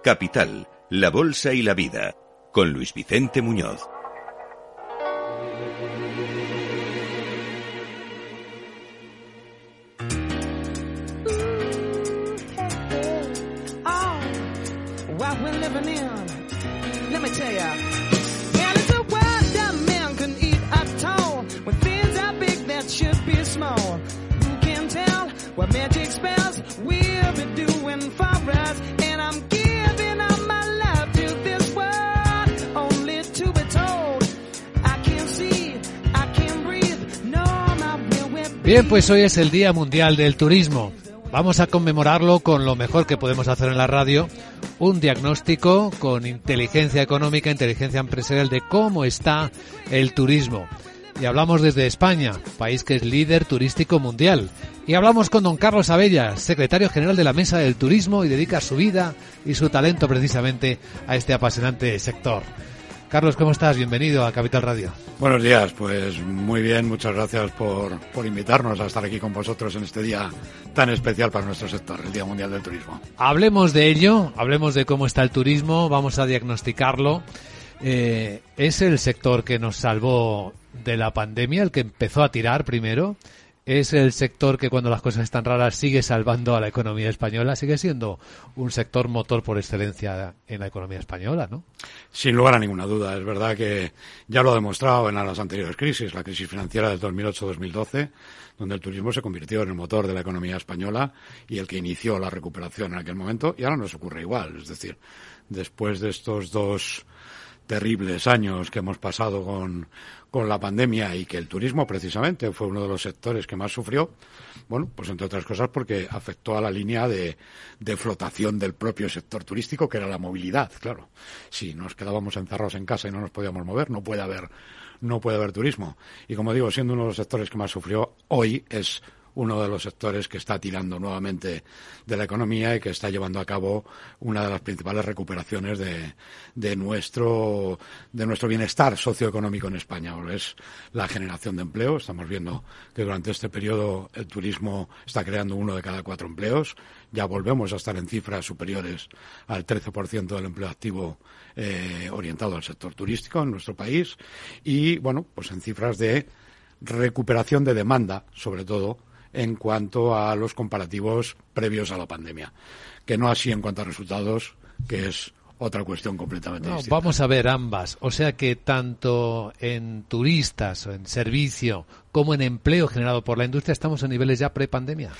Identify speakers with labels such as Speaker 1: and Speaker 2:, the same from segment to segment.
Speaker 1: Capital, la bolsa y la vida, con Luis Vicente Muñoz.
Speaker 2: Bien, pues hoy es el Día Mundial del Turismo. Vamos a conmemorarlo con lo mejor que podemos hacer en la radio, un diagnóstico con inteligencia económica, inteligencia empresarial de cómo está el turismo. Y hablamos desde España, país que es líder turístico mundial. Y hablamos con don Carlos Abella, secretario general de la Mesa del Turismo, y dedica su vida y su talento precisamente a este apasionante sector. Carlos, ¿cómo estás? Bienvenido a Capital Radio.
Speaker 3: Buenos días, pues muy bien, muchas gracias por invitarnos a estar aquí con vosotros en este día tan especial para nuestro sector, el Día Mundial del Turismo.
Speaker 2: Hablemos de ello, hablemos de cómo está el turismo, vamos a diagnosticarlo. Es el sector que nos salvó de la pandemia, el que empezó a tirar primero. Es el sector que cuando las cosas están raras sigue salvando a la economía española, sigue siendo un sector motor por excelencia en la economía española, ¿no?
Speaker 3: Sin lugar a ninguna duda, es verdad que ya lo ha demostrado en las anteriores crisis, la crisis financiera del 2008-2012, donde el turismo se convirtió en el motor de la economía española y el que inició la recuperación en aquel momento, y ahora nos ocurre igual, es decir, después de estos dos terribles años que hemos pasado con la pandemia y que el turismo precisamente fue uno de los sectores que más sufrió, bueno, pues entre otras cosas porque afectó a la línea de flotación del propio sector turístico, que era la movilidad, claro. Si nos quedábamos encerrados en casa y no nos podíamos mover, no puede haber turismo. Y como digo, siendo uno de los sectores que más sufrió, hoy es uno de los sectores que está tirando nuevamente de la economía y que está llevando a cabo una de las principales recuperaciones de nuestro bienestar socioeconómico en España. Es la generación de empleo. Estamos viendo que durante este periodo el turismo está creando 1 de cada 4 empleos. Ya volvemos a estar en cifras superiores al 13% del empleo activo orientado al sector turístico en nuestro país. Y, bueno, pues en cifras de recuperación de demanda, sobre todo, en cuanto a los comparativos previos a la pandemia, que no así en cuanto a resultados, que es otra cuestión completamente distinta.
Speaker 2: Vamos a ver ambas, o sea que tanto en turistas o en servicio como en empleo generado por la industria estamos a niveles ya pre-pandemia.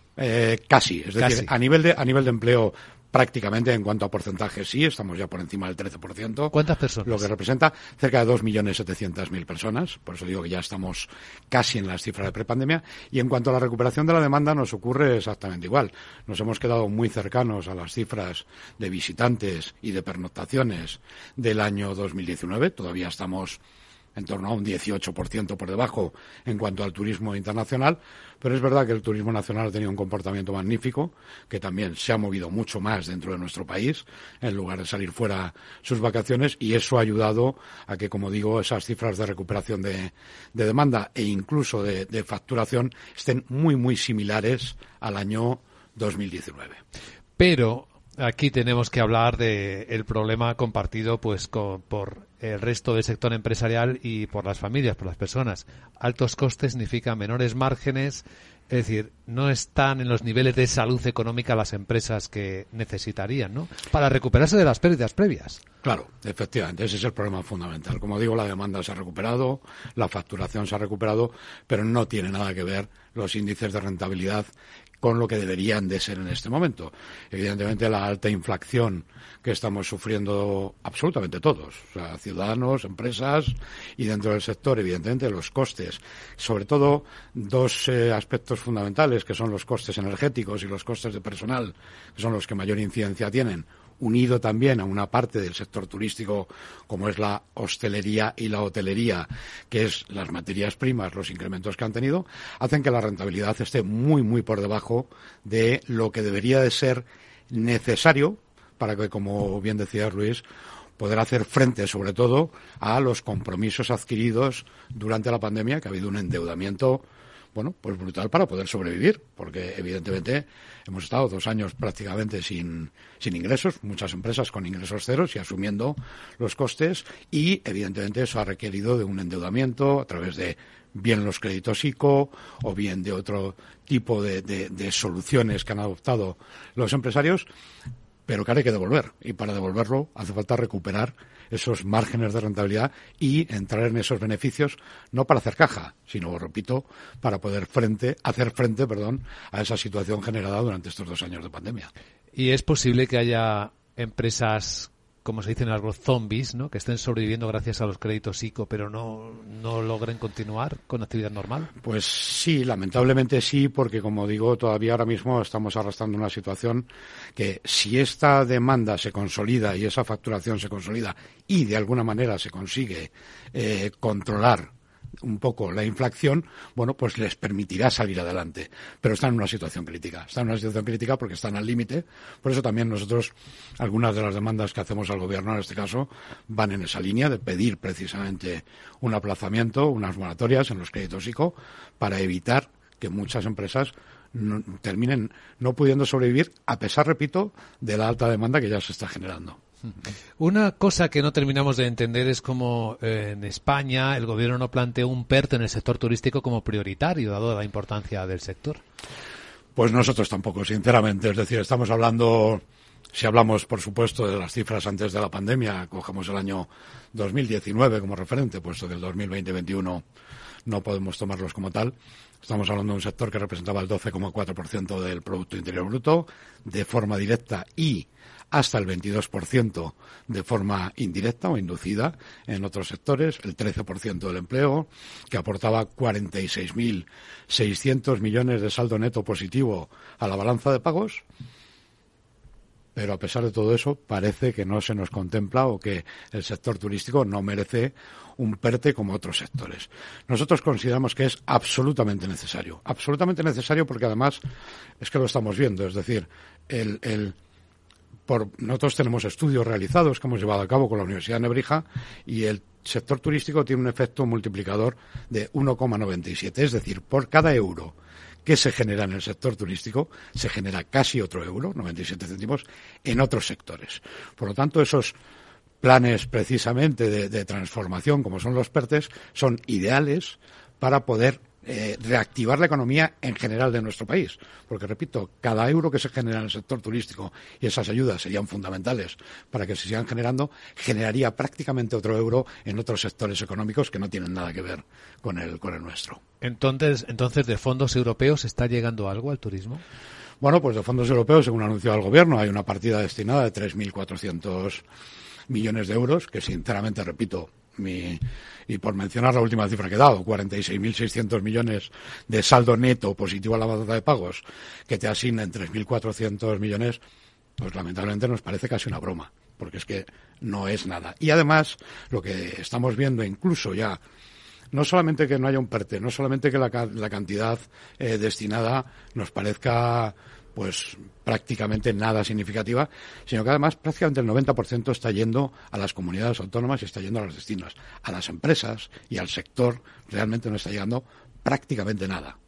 Speaker 3: Casi, es decir, a nivel de empleo prácticamente en cuanto a porcentaje sí, estamos ya por encima del 13%.
Speaker 2: ¿Cuántas personas?
Speaker 3: Lo que representa cerca de 2.700.000 personas, por eso digo que ya estamos casi en las cifras de prepandemia. Y en cuanto a la recuperación de la demanda nos ocurre exactamente igual. Nos hemos quedado muy cercanos a las cifras de visitantes y de pernoctaciones del año 2019, todavía estamos en torno a un 18% por debajo en cuanto al turismo internacional, pero es verdad que el turismo nacional ha tenido un comportamiento magnífico, que también se ha movido mucho más dentro de nuestro país, en lugar de salir fuera sus vacaciones, y eso ha ayudado a que, como digo, esas cifras de recuperación de demanda e incluso de facturación estén muy, muy similares al año 2019.
Speaker 2: Pero aquí tenemos que hablar del problema compartido pues por el resto del sector empresarial y por las familias, por las personas. Altos costes significan menores márgenes, es decir, no están en los niveles de salud económica las empresas que necesitarían, ¿no?, para recuperarse de las pérdidas previas.
Speaker 3: Claro, efectivamente, ese es el problema fundamental. Como digo, la demanda se ha recuperado, la facturación se ha recuperado, pero no tiene nada que ver los índices de rentabilidad con lo que deberían de ser en este momento. Evidentemente, la alta inflación que estamos sufriendo absolutamente todos, o sea, ciudadanos, empresas y dentro del sector, evidentemente, los costes. Sobre todo, dos aspectos fundamentales, que son los costes energéticos y los costes de personal, que son los que mayor incidencia tienen, unido también a una parte del sector turístico como es la hostelería y la hotelería, que es las materias primas, los incrementos que han tenido, hacen que la rentabilidad esté muy, muy por debajo de lo que debería de ser necesario para que, como bien decías, Luis, poder hacer frente, sobre todo, a los compromisos adquiridos durante la pandemia, que ha habido un endeudamiento bueno, pues brutal para poder sobrevivir, porque evidentemente hemos estado 2 años prácticamente sin ingresos, muchas empresas con ingresos ceros y asumiendo los costes, y evidentemente eso ha requerido de un endeudamiento a través de bien los créditos ICO o bien de otro tipo de soluciones que han adoptado los empresarios, pero que ahora hay que devolver, y para devolverlo hace falta recuperar esos márgenes de rentabilidad y entrar en esos beneficios, no para hacer caja, sino, repito, para poder hacer frente a esa situación generada durante estos 2 años de pandemia.
Speaker 2: Y es posible que haya empresas, como se dice en algo, zombies, ¿no?, que estén sobreviviendo gracias a los créditos ICO, pero no logren continuar con actividad normal.
Speaker 3: Pues sí, lamentablemente sí, porque como digo, todavía ahora mismo estamos arrastrando una situación que, si esta demanda se consolida y esa facturación se consolida y de alguna manera se consigue controlar un poco la inflación, bueno, pues les permitirá salir adelante. Pero están en una situación crítica. Están en una situación crítica porque están al límite. Por eso también nosotros, algunas de las demandas que hacemos al gobierno en este caso, van en esa línea de pedir precisamente un aplazamiento, unas moratorias en los créditos ICO, para evitar que muchas empresas terminen no pudiendo sobrevivir, a pesar, repito, de la alta demanda que ya se está generando.
Speaker 2: Una cosa que no terminamos de entender es cómo en España el gobierno no plantea un PERTE en el sector turístico como prioritario, dado la importancia del sector.
Speaker 3: Pues nosotros tampoco, sinceramente. Es decir, estamos hablando, si hablamos, por supuesto, de las cifras antes de la pandemia, cogemos el año 2019 como referente, puesto que el 2020-21 no podemos tomarlos como tal. Estamos hablando de un sector que representaba el 12,4% del Producto Interior Bruto, de forma directa, y hasta el 22% de forma indirecta o inducida en otros sectores, el 13% del empleo, que aportaba 46.600 millones de saldo neto positivo a la balanza de pagos. Pero a pesar de todo eso, parece que no se nos contempla, o que el sector turístico no merece un PERTE como otros sectores. Nosotros consideramos que es absolutamente necesario porque además es que lo estamos viendo, es decir, nosotros tenemos estudios realizados que hemos llevado a cabo con la Universidad de Nebrija, y el sector turístico tiene un efecto multiplicador de 1,97, es decir, por cada euro que se genera en el sector turístico, se genera casi otro euro, 97 céntimos, en otros sectores. Por lo tanto, esos planes precisamente de transformación, como son los PERTES, son ideales para poder reactivar la economía en general de nuestro país. Porque, repito, cada euro que se genera en el sector turístico, y esas ayudas serían fundamentales para que se sigan generando, generaría prácticamente otro euro en otros sectores económicos que no tienen nada que ver con el nuestro.
Speaker 2: Entonces, de fondos europeos, ¿está llegando algo al turismo?
Speaker 3: Bueno, pues de fondos europeos, según ha anunciado el gobierno, hay una partida destinada de 3.400 millones de euros, que sinceramente, repito, y por mencionar la última cifra que he dado, 46.600 millones de saldo neto positivo a la balanza de pagos, que te asignen 3.400 millones, pues lamentablemente nos parece casi una broma, porque es que no es nada. Y además, lo que estamos viendo incluso ya, no solamente que no haya un PERTE, no solamente que la cantidad destinada nos parezca pues prácticamente nada significativa, sino que además prácticamente el 90% está yendo a las comunidades autónomas y está yendo a los destinos. A las empresas y al sector realmente no está llegando prácticamente nada.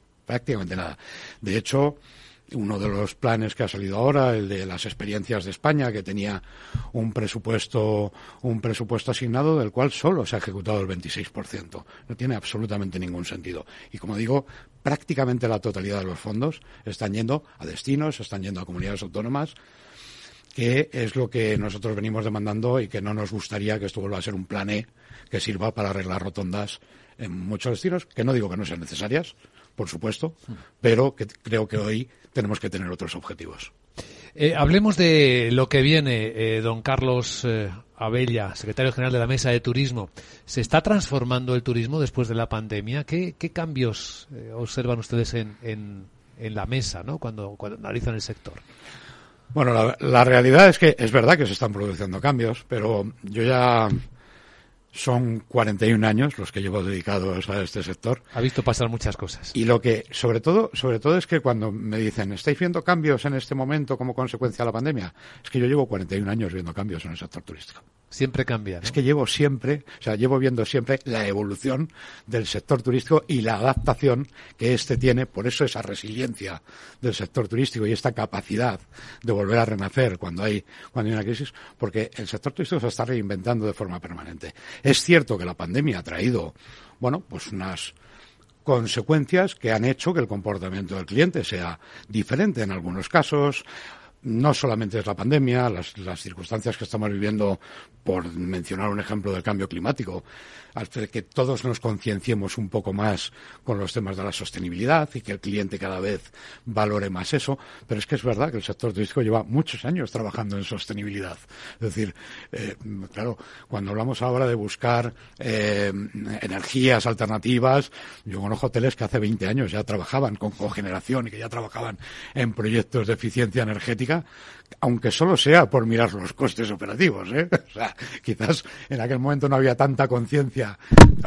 Speaker 3: De hecho, uno de los planes que ha salido ahora, el de las experiencias de España, que tenía un presupuesto asignado, del cual solo se ha ejecutado el 26%. No tiene absolutamente ningún sentido. Y como digo, prácticamente la totalidad de los fondos están yendo a destinos, están yendo a comunidades autónomas, que es lo que nosotros venimos demandando, y que no nos gustaría que esto vuelva a ser un plan E que sirva para arreglar rotondas en muchos destinos, que no digo que no sean necesarias, por supuesto, pero que creo que hoy tenemos que tener otros objetivos.
Speaker 2: Hablemos de lo que viene, don Carlos Abella, secretario general de la Mesa de Turismo. ¿Se está transformando el turismo después de la pandemia? ¿Qué cambios observan ustedes en la mesa, ¿no?, cuando analizan el sector?
Speaker 3: Bueno, la realidad es que es verdad que se están produciendo cambios, pero yo ya son 41 años los que llevo dedicados a este sector.
Speaker 2: Ha visto pasar muchas cosas.
Speaker 3: Y lo que, sobre todo es que cuando me dicen, ¿estáis viendo cambios en este momento como consecuencia de la pandemia? Es que yo llevo 41 años viendo cambios en el sector turístico.
Speaker 2: Siempre cambia, ¿no?
Speaker 3: Es que llevo viendo siempre la evolución del sector turístico y la adaptación que éste tiene, por eso esa resiliencia del sector turístico y esta capacidad de volver a renacer cuando hay una crisis, porque el sector turístico se está reinventando de forma permanente. Es cierto que la pandemia ha traído, pues unas consecuencias que han hecho que el comportamiento del cliente sea diferente en algunos casos. No solamente es la pandemia, las circunstancias que estamos viviendo, por mencionar un ejemplo del cambio climático, hace que todos nos concienciemos un poco más con los temas de la sostenibilidad y que el cliente cada vez valore más eso, pero es que es verdad que el sector turístico lleva muchos años trabajando en sostenibilidad. Es decir, claro, cuando hablamos ahora de buscar energías alternativas, yo conozco hoteles que hace 20 años ya trabajaban con cogeneración y que ya trabajaban en proyectos de eficiencia energética, aunque solo sea por mirar los costes operativos, O sea, quizás en aquel momento no había tanta conciencia,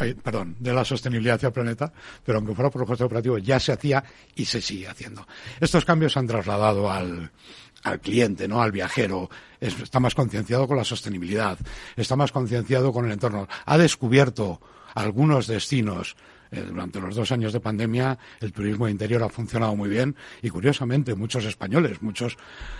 Speaker 3: de la sostenibilidad hacia el planeta, pero aunque fuera por los costes operativos ya se hacía y se sigue haciendo. Estos cambios se han trasladado al cliente, ¿no? Al viajero. Está más concienciado con la sostenibilidad, está más concienciado con el entorno. Ha descubierto algunos destinos. Durante los 2 años de pandemia el turismo de interior ha funcionado muy bien y, curiosamente, muchos españoles, muchos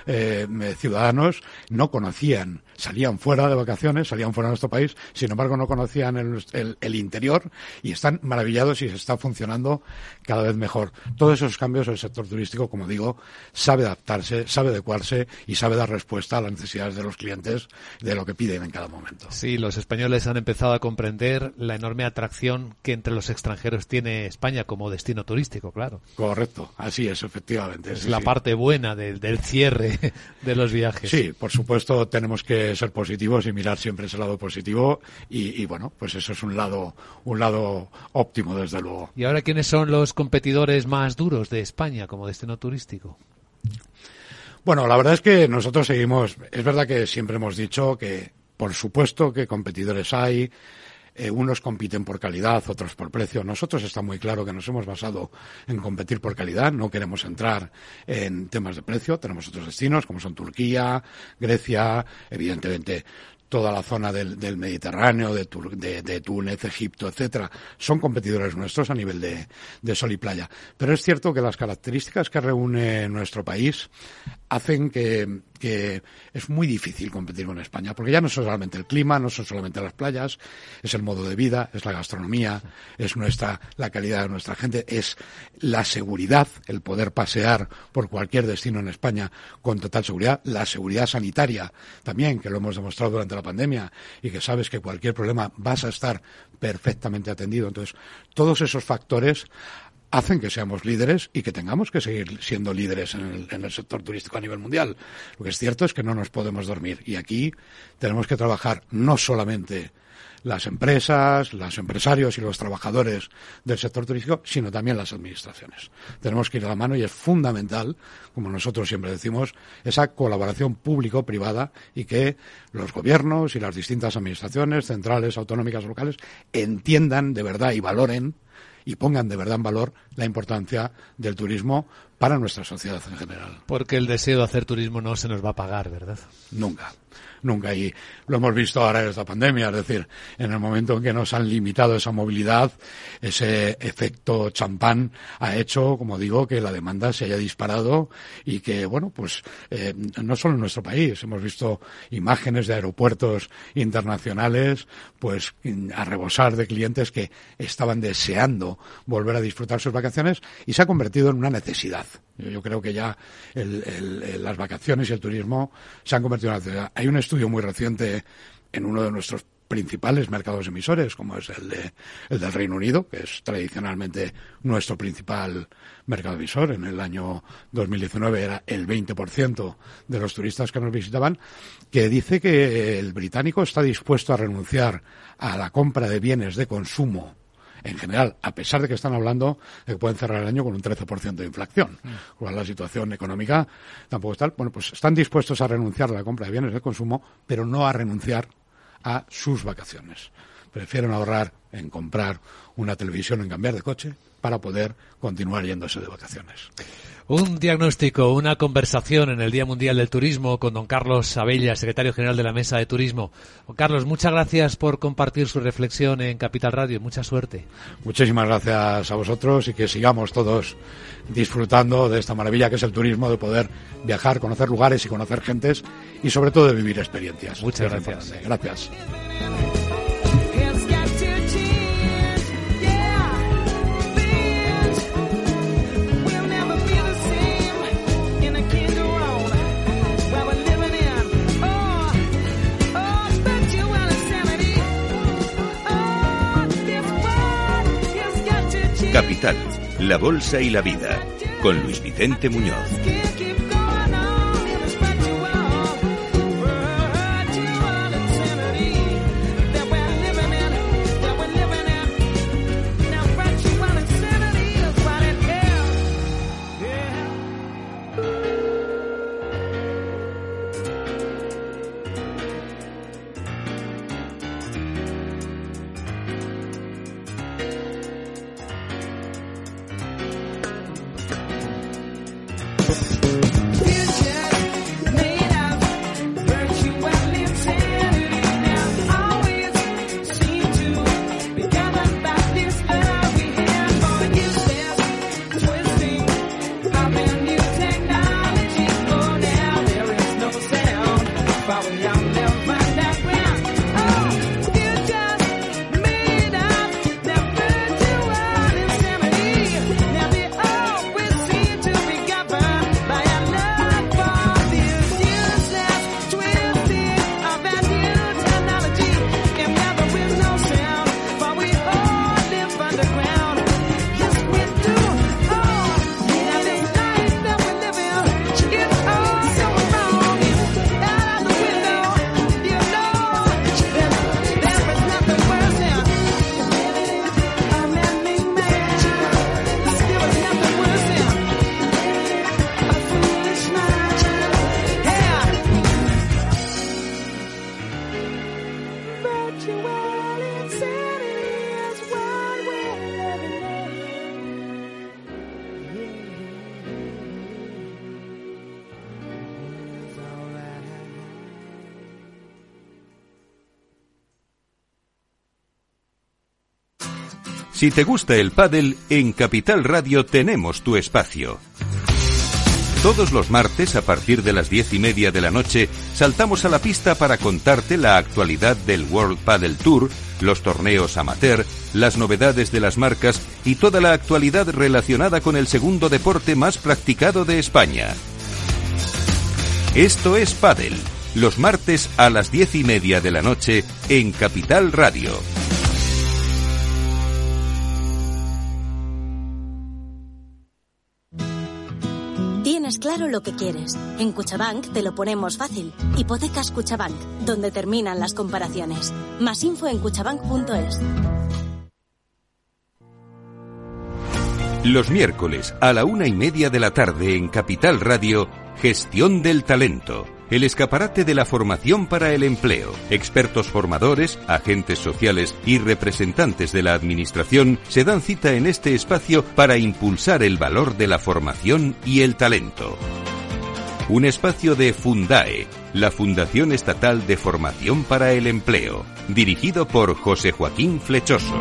Speaker 3: ciudadanos no conocían, salían fuera de vacaciones, salían fuera de nuestro país, sin embargo no conocían el interior y están maravillados y se está funcionando cada vez mejor. Todos esos cambios el sector turístico, como digo, sabe adaptarse, sabe adecuarse y sabe dar respuesta a las necesidades de los clientes de lo que piden en cada momento.
Speaker 2: Sí, los españoles han empezado a comprender la enorme atracción que entre los extranjeros tiene España como destino turístico, claro.
Speaker 3: Correcto, así es, efectivamente.
Speaker 2: Es la parte buena del cierre de los viajes.
Speaker 3: Sí, por supuesto tenemos que ser positivos y mirar siempre ese lado positivo y pues eso es un lado óptimo, desde luego.
Speaker 2: ¿Y ahora quiénes son los competidores más duros de España como destino turístico?
Speaker 3: Bueno, la verdad es que nosotros seguimos, es verdad que siempre hemos dicho que, por supuesto, que competidores hay. Unos compiten por calidad, otros por precio. Nosotros está muy claro que nos hemos basado en competir por calidad, no queremos entrar en temas de precio. Tenemos otros destinos como son Turquía, Grecia, evidentemente toda la zona del Mediterráneo, de Túnez, Egipto, etcétera, son competidores nuestros a nivel de sol y playa. Pero es cierto que las características que reúne nuestro país hacen que es muy difícil competir con España, porque ya no es solamente el clima, no son solamente las playas, es el modo de vida, es la gastronomía, es la calidad de nuestra gente, es la seguridad, el poder pasear por cualquier destino en España con total seguridad, la seguridad sanitaria también, que lo hemos demostrado durante la pandemia y que sabes que cualquier problema vas a estar perfectamente atendido. Entonces, todos esos factores hacen que seamos líderes y que tengamos que seguir siendo líderes en el sector turístico a nivel mundial. Lo que es cierto es que no nos podemos dormir y aquí tenemos que trabajar no solamente las empresas, los empresarios y los trabajadores del sector turístico, sino también las administraciones. Tenemos que ir a la mano y es fundamental, como nosotros siempre decimos, esa colaboración público-privada y que los gobiernos y las distintas administraciones centrales, autonómicas, locales, entiendan de verdad y valoren y pongan de verdad en valor la importancia del turismo para nuestra sociedad en general.
Speaker 2: Porque el deseo de hacer turismo no se nos va a pagar, ¿verdad?
Speaker 3: Nunca. Y lo hemos visto ahora en esta pandemia, es decir, en el momento en que nos han limitado esa movilidad, ese efecto champán ha hecho, como digo, que la demanda se haya disparado y que, no solo en nuestro país, hemos visto imágenes de aeropuertos internacionales, pues a rebosar de clientes que estaban deseando volver a disfrutar sus vacaciones y se ha convertido en una necesidad. Yo creo que ya las vacaciones y el turismo se han convertido en una necesidad. Hay un estudio muy reciente en uno de nuestros principales mercados emisores, como es el del Reino Unido, que es tradicionalmente nuestro principal mercado emisor. En el año 2019 era el 20% de los turistas que nos visitaban, que dice que el británico está dispuesto a renunciar a la compra de bienes de consumo en general, a pesar de que están hablando de que pueden cerrar el año con un 13% de inflación, con la situación económica tampoco es tal. Bueno, pues están dispuestos a renunciar a la compra de bienes de consumo, pero no a renunciar a sus vacaciones. Prefieren ahorrar en comprar una televisión, en cambiar de coche, para poder continuar yéndose de vacaciones.
Speaker 2: Un diagnóstico, una conversación en el Día Mundial del Turismo con don Carlos Abella, secretario general de la Mesa de Turismo. Don Carlos, muchas gracias por compartir su reflexión en Capital Radio. Mucha suerte.
Speaker 3: Muchísimas gracias a vosotros y que sigamos todos disfrutando de esta maravilla que es el turismo, de poder viajar, conocer lugares y conocer gentes y sobre todo de vivir experiencias.
Speaker 2: Muchas gracias.
Speaker 3: Gracias.
Speaker 1: Capital, la bolsa y la vida, con Luis Vicente Muñoz. Si te gusta el pádel, en Capital Radio tenemos tu espacio. Todos los martes, a partir de las 10:30 de la noche, saltamos a la pista para contarte la actualidad del World Padel Tour, los torneos amateur, las novedades de las marcas y toda la actualidad relacionada con el segundo deporte más practicado de España. Esto es Pádel, los martes a las 10:30 de la noche en Capital Radio.
Speaker 4: Tienes claro lo que quieres. En Cuchabank te lo ponemos fácil. Hipotecas Cuchabank, donde terminan las comparaciones. Más info en cuchabank.es.
Speaker 1: Los miércoles a la 1:30 de la tarde en Capital Radio, Gestión del Talento. El escaparate de la formación para el empleo. Expertos formadores, agentes sociales y representantes de la administración se dan cita en este espacio para impulsar el valor de la formación y el talento. Un espacio de Fundae, la Fundación Estatal de Formación para el Empleo, dirigido por José Joaquín Flechoso.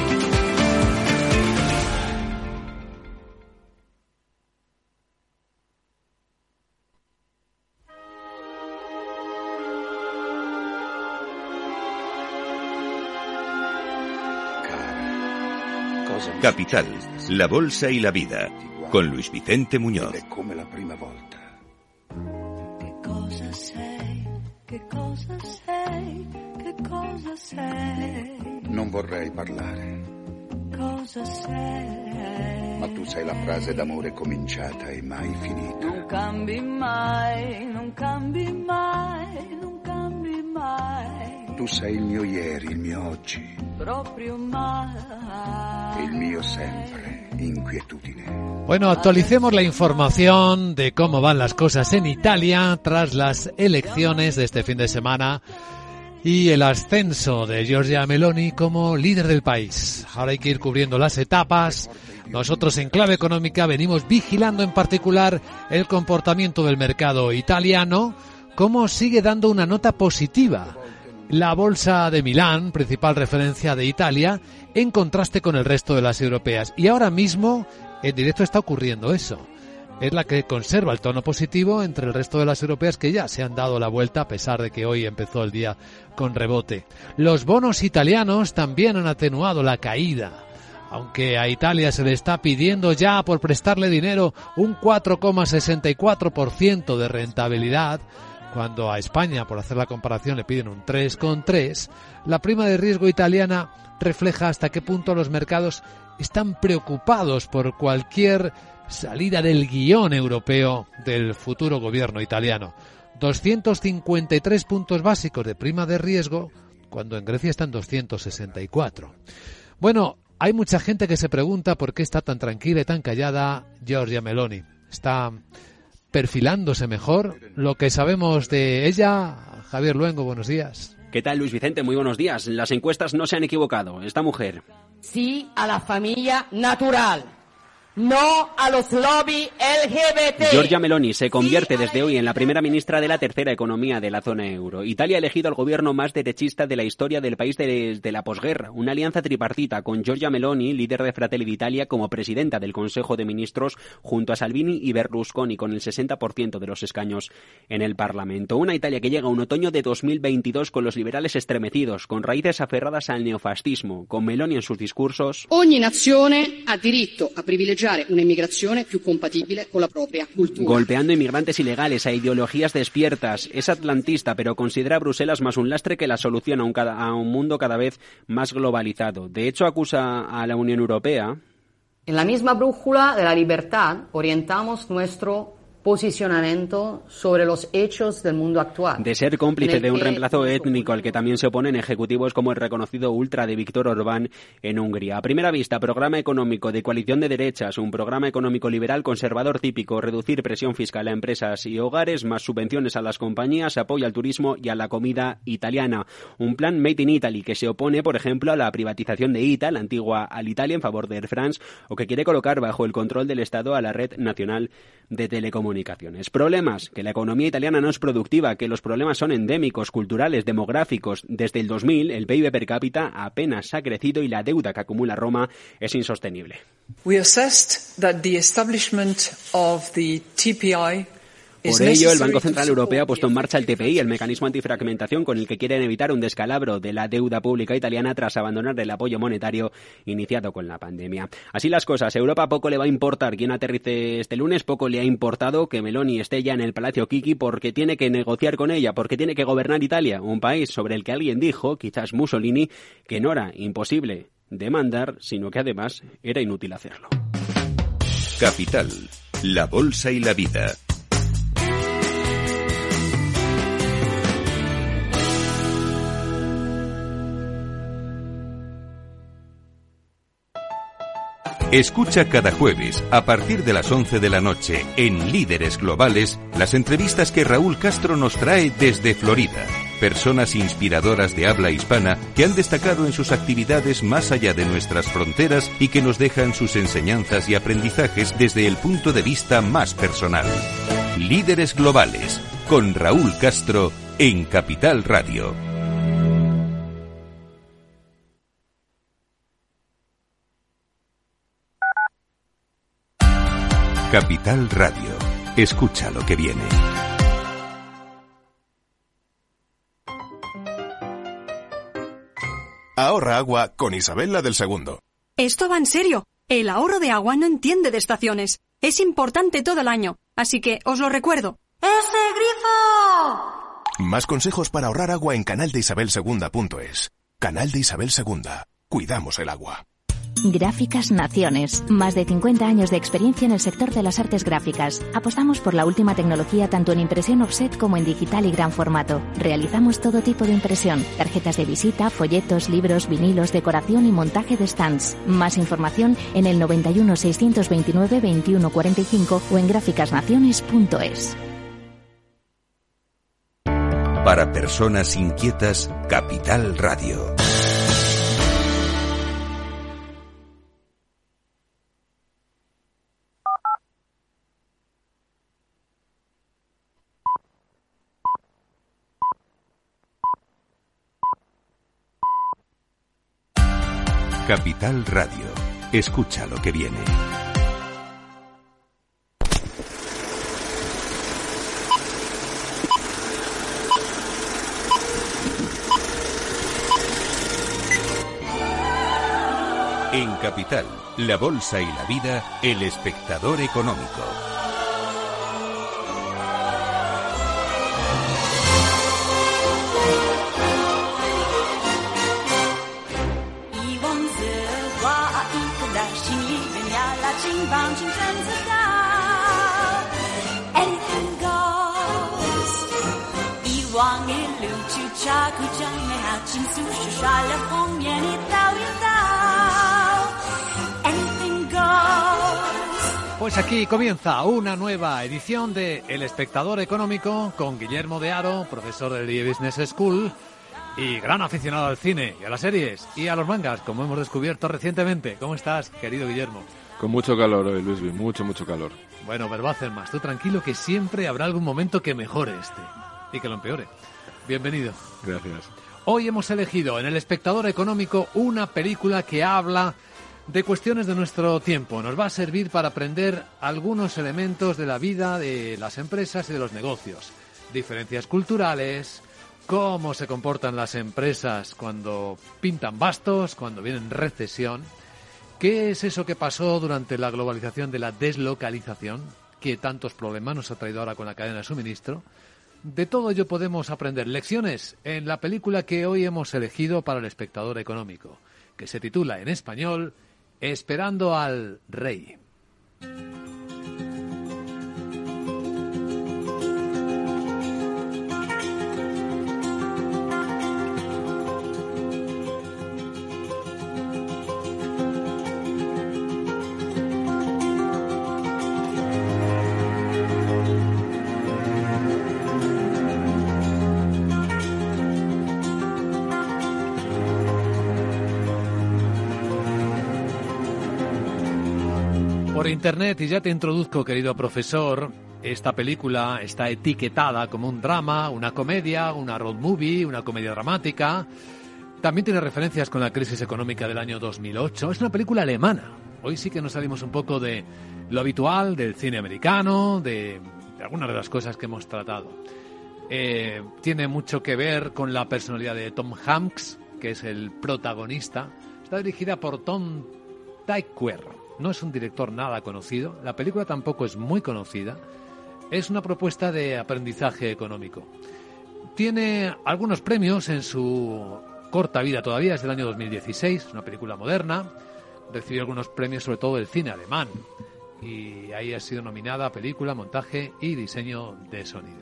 Speaker 1: Capital, la bolsa y la vida, con Luis Vicente Muñoz.
Speaker 5: Come la prima volta.
Speaker 6: Che cosa sei? Che cosa sei? Che cosa sei?
Speaker 5: Non vorrei parlare,
Speaker 6: Cosa sei?
Speaker 5: ma tu sei la frase d'amore cominciata e mai finita.
Speaker 6: Non cambi mai, non cambi mai, non cambi mai.
Speaker 5: Tu sei il mio ieri, il mio oggi,
Speaker 6: Proprio mai.
Speaker 5: e il mio sempre, inquietudine.
Speaker 2: Bueno, actualicemos la información de cómo van las cosas en Italia tras las elecciones de este fin de semana Y el ascenso de Giorgia Meloni como líder del país. Ahora hay que ir cubriendo las etapas. Nosotros en Clave Económica venimos vigilando en particular el comportamiento del mercado italiano, cómo sigue dando una nota positiva la bolsa de Milán, principal referencia de Italia, en contraste con el resto de las europeas. Y ahora mismo en directo está ocurriendo eso. Es la que conserva el tono positivo entre el resto de las europeas, que ya se han dado la vuelta a pesar de que hoy empezó el día con rebote. Los bonos italianos también han atenuado la caída, aunque a Italia se le está pidiendo ya por prestarle dinero un 4,64% de rentabilidad, cuando a España, por hacer la comparación, le piden un 3,3%, la prima de riesgo italiana refleja hasta qué punto los mercados están preocupados por cualquier salida del guión europeo del futuro gobierno italiano. 253 puntos básicos de prima de riesgo, cuando en Grecia están 264. Bueno, hay mucha gente que se pregunta por qué está tan tranquila y tan callada Giorgia Meloni. ¿Está perfilándose mejor? Lo que sabemos de ella, Javier Luengo, buenos días.
Speaker 7: ¿Qué tal, Luis Vicente? Muy buenos días. Las encuestas no se han equivocado. Esta mujer.
Speaker 8: Sí a la familia natural. No a los lobby LGBT.
Speaker 7: Giorgia Meloni se convierte desde hoy en la primera ministra de la tercera economía de la zona euro. Italia ha elegido al gobierno más derechista de la historia del país desde la posguerra. Una alianza tripartita con Giorgia Meloni, líder de Fratelli d'Italia, como presidenta del Consejo de Ministros, junto a Salvini y Berlusconi, con el 60% de los escaños en el Parlamento. Una Italia que llega a un otoño de 2022 con los liberales estremecidos, con raíces aferradas al neofascismo, con Meloni en sus discursos.
Speaker 9: Ogni nazione ha diritto a privilegiare una inmigrazione più compatibile con la propria cultura.
Speaker 7: Golpeando inmigrantes ilegales a ideologías despiertas. Es atlantista, pero considera a Bruselas más un lastre que la solución a un mundo cada vez más globalizado. De hecho, acusa a la Unión Europea.
Speaker 8: En la misma brújula de la libertad orientamos nuestro posicionamiento sobre los hechos del mundo actual.
Speaker 7: De ser cómplice de un reemplazo étnico al que también se oponen ejecutivos como el reconocido ultra de Víktor Orbán en Hungría. A primera vista, programa económico de coalición de derechas, un programa económico liberal conservador típico, reducir presión fiscal a empresas y hogares, más subvenciones a las compañías, apoyo al turismo y a la comida italiana. Un plan Made in Italy que se opone, por ejemplo, a la privatización de ITA, la antigua Alitalia, en favor de Air France, o que quiere colocar bajo el control del Estado a la Red Nacional de Telecomunicaciones. Problemas, que la economía italiana no es productiva, que los problemas son endémicos, culturales, demográficos. Desde el 2000, el PIB per cápita apenas ha crecido y la deuda que acumula Roma es insostenible.
Speaker 10: We assessed that the establishment of the TPI.
Speaker 7: Por ello, el Banco Central Europeo ha puesto en marcha el TPI, el mecanismo antifragmentación con el que quieren evitar un descalabro de la deuda pública italiana tras abandonar el apoyo monetario iniciado con la pandemia. Así las cosas, a Europa poco le va a importar quién aterrice este lunes, poco le ha importado que Meloni esté ya en el Palacio Chigi porque tiene que negociar con ella, porque tiene que gobernar Italia, un país sobre el que alguien dijo, quizás Mussolini, que no era imposible de mandar, sino que además era inútil hacerlo.
Speaker 1: Capital, la bolsa y la vida. Escucha cada jueves, a partir de las 11 de la noche, en Líderes Globales, las entrevistas que Raúl Castro nos trae desde Florida. Personas inspiradoras de habla hispana que han destacado en sus actividades más allá de nuestras fronteras y que nos dejan sus enseñanzas y aprendizajes desde el punto de vista más personal. Líderes Globales, con Raúl Castro, en Capital Radio. Capital Radio. Escucha lo que viene.
Speaker 11: Ahorra agua con Isabel la del Segundo.
Speaker 12: Esto va en serio. El ahorro de agua no entiende de estaciones. Es importante todo el año. Así que os lo recuerdo.
Speaker 13: ¡Ese grifo!
Speaker 11: Más consejos para ahorrar agua en canaldeisabelsegunda.es. Canal de Isabel Segunda. Cuidamos el agua.
Speaker 14: Gráficas Naciones. Más de 50 años de experiencia en el sector de las artes gráficas. Apostamos por la última tecnología tanto en impresión offset como en digital y gran formato. Realizamos todo tipo de impresión. Tarjetas de visita, folletos, libros, vinilos, decoración y montaje de stands. Más información en el 91 629 21 45 o en gráficasnaciones.es.
Speaker 1: Para personas inquietas, Capital Radio. Capital Radio. Escucha lo que viene. En Capital, la bolsa y la vida, el espectador económico.
Speaker 2: Pues aquí comienza una nueva edición de El Espectador Económico con Guillermo de Haro, profesor del IE Business School y gran aficionado al cine y a las series y a los mangas, como hemos descubierto recientemente. ¿Cómo estás, querido Guillermo?
Speaker 15: Con mucho calor hoy, Luisby, mucho calor.
Speaker 2: Bueno, pero va a hacer más. Tú tranquilo que siempre habrá algún momento que mejore y que lo empeore. Bienvenido.
Speaker 15: Gracias.
Speaker 2: Hoy hemos elegido en El Espectador Económico una película que habla de cuestiones de nuestro tiempo. Nos va a servir para aprender algunos elementos de la vida de las empresas y de los negocios. Diferencias culturales, cómo se comportan las empresas cuando pintan bastos, cuando vienen recesión. ¿Qué es eso que pasó durante la globalización de la deslocalización? ¿Qué tantos problemas nos ha traído ahora con la cadena de suministro? De todo ello podemos aprender lecciones en la película que hoy hemos elegido para El Espectador Económico, que se titula en español Esperando al Rey. Por internet, y ya te introduzco, querido profesor, esta película está etiquetada como un drama, una comedia, una road movie, una comedia dramática. También tiene referencias con la crisis económica del año 2008. Es una película alemana. Hoy sí que nos salimos un poco de lo habitual del cine americano, de algunas de las cosas que hemos tratado. Tiene mucho que ver con la personalidad de Tom Hanks, que es el protagonista. Está dirigida por Tom Tykwer. No es un director nada conocido, la película tampoco es muy conocida, es una propuesta de aprendizaje económico. Tiene algunos premios en su corta vida todavía, es del año 2016, es una película moderna, recibió algunos premios sobre todo del cine alemán y ahí ha sido nominada a película, montaje y diseño de sonido.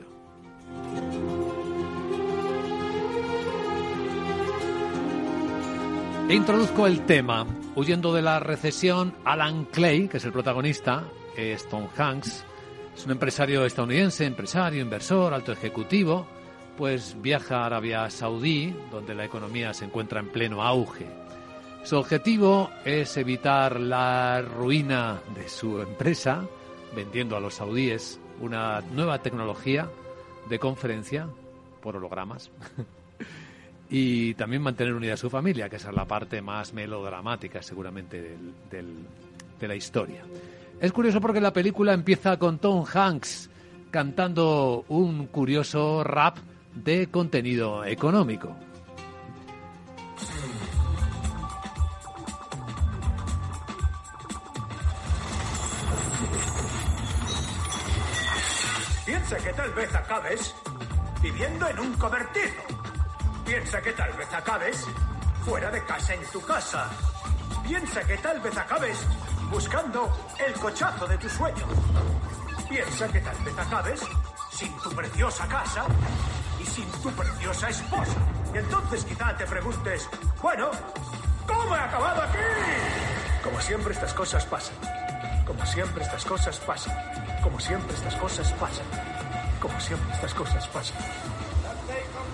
Speaker 2: Introduzco el tema. Huyendo de la recesión, Alan Clay, que es el protagonista, es Tom Hanks, es un empresario estadounidense, empresario, inversor, alto ejecutivo, pues viaja a Arabia Saudí, donde la economía se encuentra en pleno auge. Su objetivo es evitar la ruina de su empresa, vendiendo a los saudíes una nueva tecnología de conferencia por hologramas. Y también mantener unida a su familia, que esa es la parte más melodramática seguramente de la historia. Es curioso porque la película empieza con Tom Hanks cantando un curioso rap de contenido económico.
Speaker 16: Piensa que tal vez acabes viviendo en un cobertizo. Piensa que tal vez acabes fuera de casa en tu casa. Piensa que tal vez acabes buscando el cochazo de tus sueños. Piensa que tal vez acabes sin tu preciosa casa y sin tu preciosa esposa. Y entonces quizá te preguntes, bueno, ¿cómo he acabado aquí? Como siempre estas cosas pasan. Como siempre estas cosas pasan. Como siempre estas cosas pasan. Como siempre estas cosas pasan.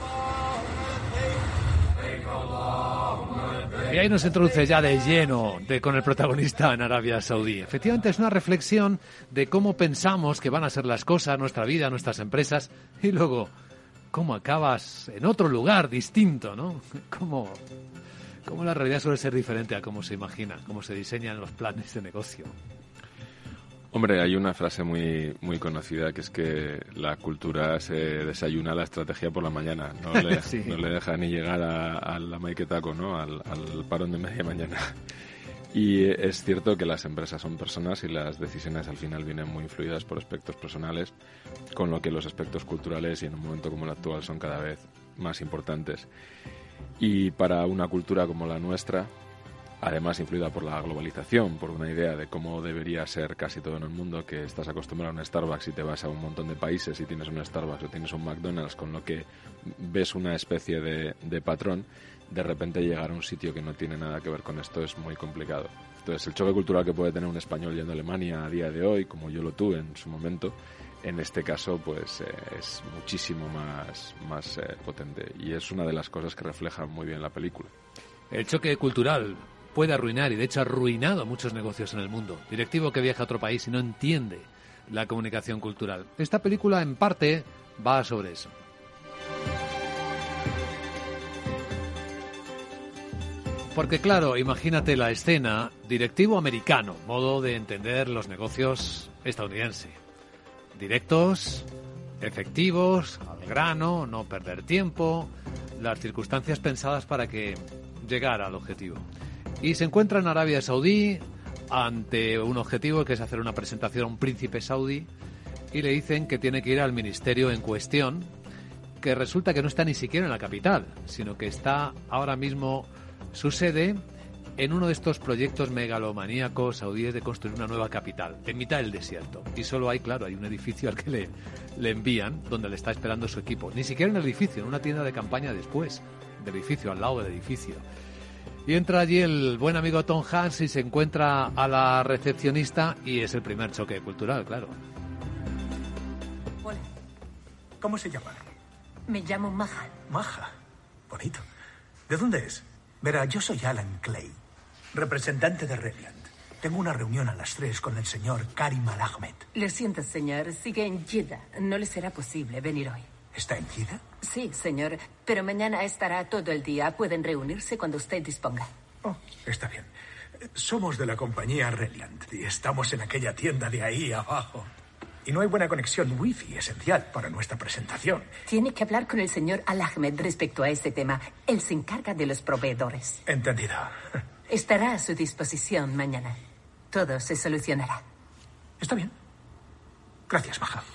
Speaker 2: Y ahí nos introduce ya de lleno con el protagonista en Arabia Saudí. Efectivamente es una reflexión de cómo pensamos que van a ser las cosas, nuestra vida, nuestras empresas, y luego cómo acabas en otro lugar distinto, ¿no? Cómo la realidad suele ser diferente a cómo se imagina, cómo se diseñan los planes de negocio.
Speaker 15: Hombre, hay una frase muy conocida que es que la cultura se desayuna la estrategia por la mañana. No le, sí. No le deja ni llegar a la maiquetaco, ¿no? Al parón de media mañana. Y es cierto que las empresas son personas y las decisiones al final vienen muy influidas por aspectos personales, con lo que los aspectos culturales y en un momento como el actual son cada vez más importantes. Y para una cultura como la nuestra, además influida por la globalización, por una idea de cómo debería ser casi todo en el mundo, que estás acostumbrado a un Starbucks y te vas a un montón de países y tienes un Starbucks o tienes un McDonald's, con lo que ves una especie de patrón, de repente llegar a un sitio que no tiene nada que ver con esto es muy complicado. Entonces, el choque cultural que puede tener un español yendo a Alemania a día de hoy, como yo lo tuve en su momento, en este caso pues es muchísimo más potente, y es una de las cosas que refleja muy bien la película.
Speaker 2: El choque cultural puede arruinar, y de hecho ha arruinado muchos negocios en el mundo. Directivo que viaja a otro país y no entiende la comunicación cultural. Esta película en parte va sobre eso. Porque claro, imagínate la escena, directivo americano, modo de entender los negocios estadounidense. Directos, efectivos, al grano, no perder tiempo, las circunstancias pensadas para que llegara al objetivo. Y se encuentra en Arabia Saudí ante un objetivo que es hacer una presentación a un príncipe saudí, y le dicen que tiene que ir al ministerio en cuestión, que resulta que no está ni siquiera en la capital, sino que está ahora mismo su sede en uno de estos proyectos megalomaníacos saudíes de construir una nueva capital, en mitad del desierto. Y solo hay un edificio al que le envían, donde le está esperando su equipo. Ni siquiera en el edificio, en una tienda de campaña después del edificio, al lado del edificio. Y entra allí el buen amigo Tom Hanks y se encuentra a la recepcionista, y es el primer choque cultural, claro.
Speaker 16: Hola. ¿Cómo se llama?
Speaker 13: Me llamo Maja.
Speaker 16: Maja. Bonito. ¿De dónde es? Verá, yo soy Alan Clay, representante de Reliant. Tengo una reunión a las 3 con el señor Karim Al-Ahmed.
Speaker 13: Lo siento, señor. Sigue en Jeddah. No le será posible venir hoy.
Speaker 16: ¿Está en Jeddah?
Speaker 13: Sí, señor. Pero mañana estará todo el día. Pueden reunirse cuando usted disponga.
Speaker 16: Oh, está bien. Somos de la compañía Reliant y estamos en aquella tienda de ahí abajo. Y no hay buena conexión wifi, esencial para nuestra presentación.
Speaker 13: Tiene que hablar con el señor Al-Ahmed respecto a ese tema. Él se encarga de los proveedores.
Speaker 16: Entendido.
Speaker 13: Estará a su disposición mañana. Todo se solucionará.
Speaker 16: Está bien. Gracias, Maja.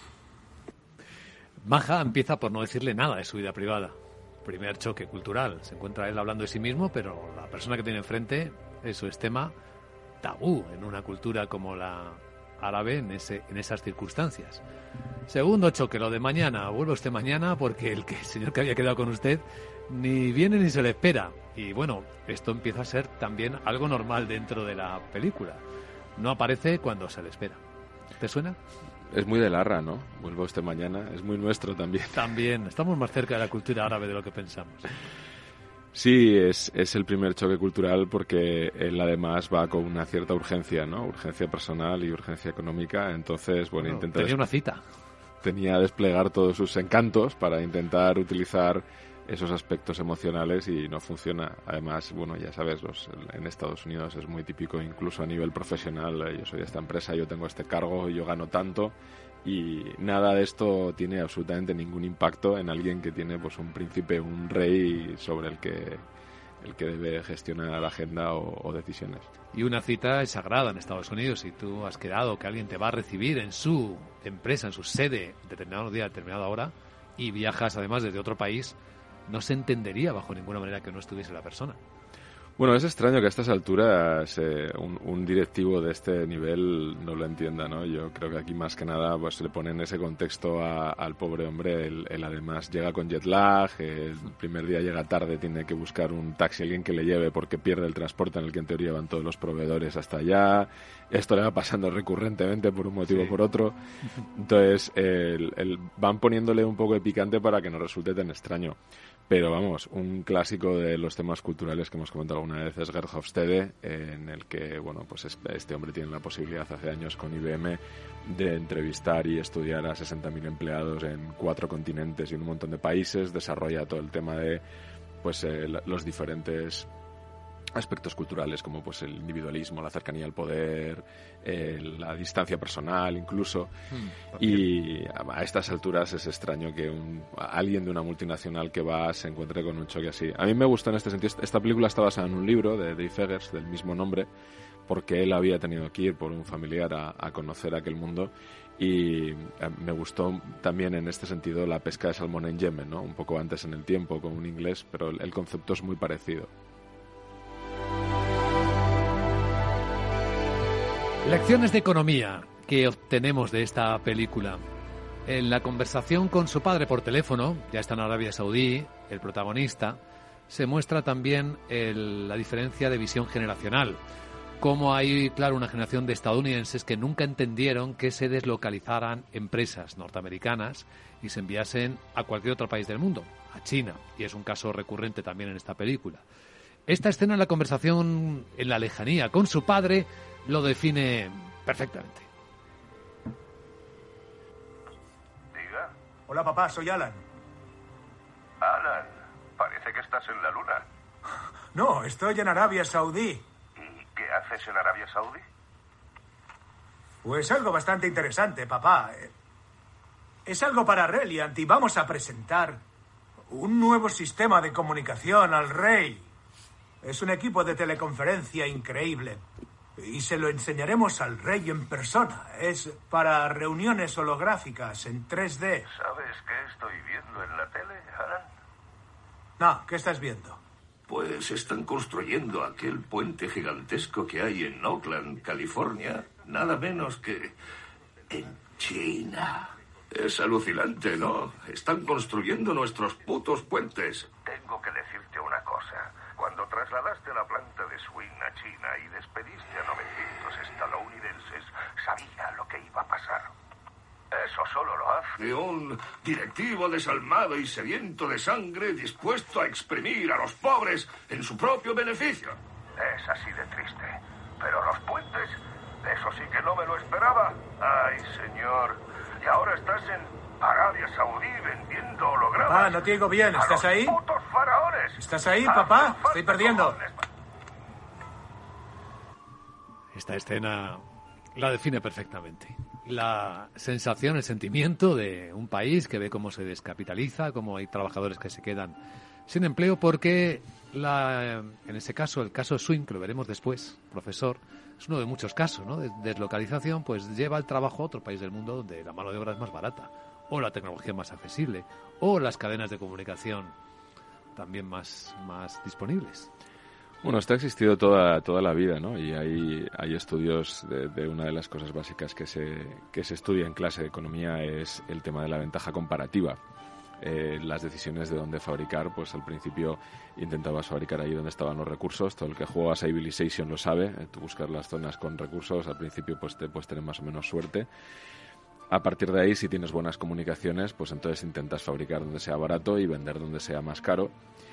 Speaker 2: Maja empieza por no decirle nada de su vida privada. Primer choque cultural. Se encuentra él hablando de sí mismo, pero la persona que tiene enfrente, eso es tema tabú en una cultura como la árabe en esas circunstancias. Segundo choque, lo de mañana. Vuelve usted mañana porque el señor que había quedado con usted ni viene ni se le espera. Y bueno, esto empieza a ser también algo normal dentro de la película. No aparece cuando se le espera. ¿Te suena?
Speaker 15: Es muy de Larra, ¿no? Vuelva usted mañana. Es muy nuestro también.
Speaker 2: También. Estamos más cerca de la cultura árabe de lo que pensamos.
Speaker 15: Sí, es el primer choque cultural porque él además va con una cierta urgencia, ¿no? Urgencia personal y urgencia económica. Entonces, bueno, intenta...
Speaker 2: Tenía una cita.
Speaker 15: Tenía que desplegar todos sus encantos para intentar utilizar esos aspectos emocionales y no funciona. Además, bueno, ya sabes, en Estados Unidos es muy típico, incluso a nivel profesional. Yo soy de esta empresa, yo tengo este cargo, yo gano tanto, y nada de esto tiene absolutamente ningún impacto en alguien que tiene pues un príncipe, un rey sobre el que debe gestionar la agenda o decisiones.
Speaker 2: Y una cita es sagrada en Estados Unidos. Si tú has quedado que alguien te va a recibir en su empresa, en su sede, determinado día, determinada hora, y viajas además desde otro país, no se entendería bajo ninguna manera que no estuviese la persona.
Speaker 15: Bueno, es extraño que a estas alturas un directivo de este nivel no lo entienda, ¿no? Yo creo que aquí más que nada pues le pone en ese contexto al pobre hombre. Él además llega con jet lag, el primer día llega tarde, tiene que buscar un taxi, alguien que le lleve porque pierde el transporte en el que en teoría van todos los proveedores hasta allá. Esto le va pasando recurrentemente por un motivo o por otro. Entonces van poniéndole un poco de picante para que no resulte tan extraño. Pero vamos, un clásico de los temas culturales que hemos comentado alguna vez es Gerd Hofstede, en el que, bueno, pues este hombre tiene la posibilidad hace años con IBM de entrevistar y estudiar a 60.000 empleados en 4 continentes y un montón de países. Desarrolla todo el tema de pues los diferentes aspectos culturales, como pues el individualismo, la cercanía al poder, la distancia personal incluso. Y a estas alturas es extraño que alguien de una multinacional que va se encuentre con un choque así. A mí me gustó en este sentido. Esta película está basada en un libro de Dave Eggers del mismo nombre, porque él había tenido que ir por un familiar a conocer aquel mundo. Y me gustó también en este sentido la pesca de salmón en Yemen, ¿no? Un poco antes en el tiempo, con un inglés, pero el concepto es muy parecido.
Speaker 2: Lecciones de economía que obtenemos de esta película. En la conversación con su padre por teléfono, ya está en Arabia Saudí, el protagonista, se muestra también la diferencia de visión generacional. Cómo hay, claro, una generación de estadounidenses que nunca entendieron que se deslocalizaran empresas norteamericanas y se enviasen a cualquier otro país del mundo, a China, y es un caso recurrente también en esta película. Esta escena en la conversación en la lejanía con su padre lo define perfectamente.
Speaker 16: Diga. Hola, papá, soy Alan. Alan, parece que estás en la luna. No, estoy en Arabia Saudí. ¿Y qué haces en Arabia Saudí? Pues algo bastante interesante, papá. Es algo para Reliant y vamos a presentar un nuevo sistema de comunicación al rey. Es un equipo de teleconferencia increíble. Y se lo enseñaremos al rey en persona. Es para reuniones holográficas en 3D. ¿Sabes qué estoy viendo en la tele, Alan? No, ¿qué estás viendo?
Speaker 17: Pues están construyendo aquel puente gigantesco que hay en Oakland, California. Nada menos que en China. Es alucinante, ¿no? Están construyendo nuestros putos puentes.
Speaker 16: Tengo que decirte una cosa. Cuando trasladaste la planta de Swing a China y despediste a 900 estadounidenses, sabía lo que iba a pasar. Eso solo lo hace
Speaker 17: De un directivo desalmado y sediento de sangre dispuesto a exprimir a los pobres en su propio beneficio.
Speaker 16: Es así de triste. Pero los puentes, eso sí que no me lo esperaba. Ay, señor. Y ahora estás en Arabia Saudí vendiendo hologramas.
Speaker 18: Ah, no te digo bien. ¿Estás ahí?
Speaker 16: ¡Putos faraones!
Speaker 18: ¿Estás ahí, papá? Estoy perdiendo.
Speaker 2: Esta escena la define perfectamente. La sensación, el sentimiento de un país que ve cómo se descapitaliza, cómo hay trabajadores que se quedan sin empleo, porque en ese caso, el caso Swing, que lo veremos después, profesor, es uno de muchos casos, ¿no? De deslocalización, pues lleva el trabajo a otro país del mundo donde la mano de obra es más barata, o la tecnología más accesible, o las cadenas de comunicación también más disponibles.
Speaker 15: Bueno, esto ha existido toda la vida, ¿no? Y hay estudios de una de las cosas básicas que se estudia en clase de economía es el tema de la ventaja comparativa. Las decisiones de dónde fabricar, pues al principio intentabas fabricar ahí donde estaban los recursos. Todo el que juega a Civilization lo sabe. Tú buscas las zonas con recursos, al principio pues te puedes tener más o menos suerte. A partir de ahí, si tienes buenas comunicaciones, pues entonces intentas fabricar donde sea barato y vender donde sea más caro.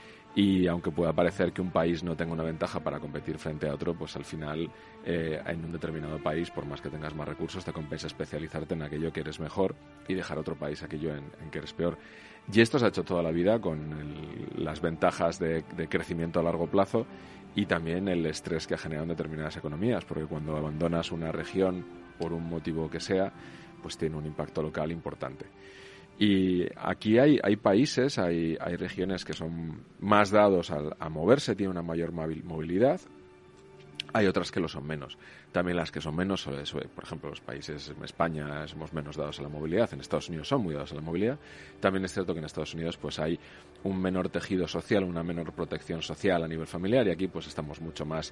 Speaker 15: Y aunque pueda parecer que un país no tenga una ventaja para competir frente a otro, pues al final en un determinado país, por más que tengas más recursos, te compensa especializarte en aquello que eres mejor y dejar a otro país aquello en que eres peor. Y esto se ha hecho toda la vida con las ventajas de crecimiento a largo plazo y también el estrés que ha generado en determinadas economías, porque cuando abandonas una región por un motivo que sea, pues tiene un impacto local importante. Y aquí hay países, hay regiones que son más dados a moverse, tienen una mayor movilidad. Hay otras que lo son menos. También las que son menos, por ejemplo, los países, en España somos menos dados a la movilidad, en Estados Unidos son muy dados a la movilidad. También es cierto que en Estados Unidos pues hay un menor tejido social, una menor protección social a nivel familiar, y aquí pues estamos mucho más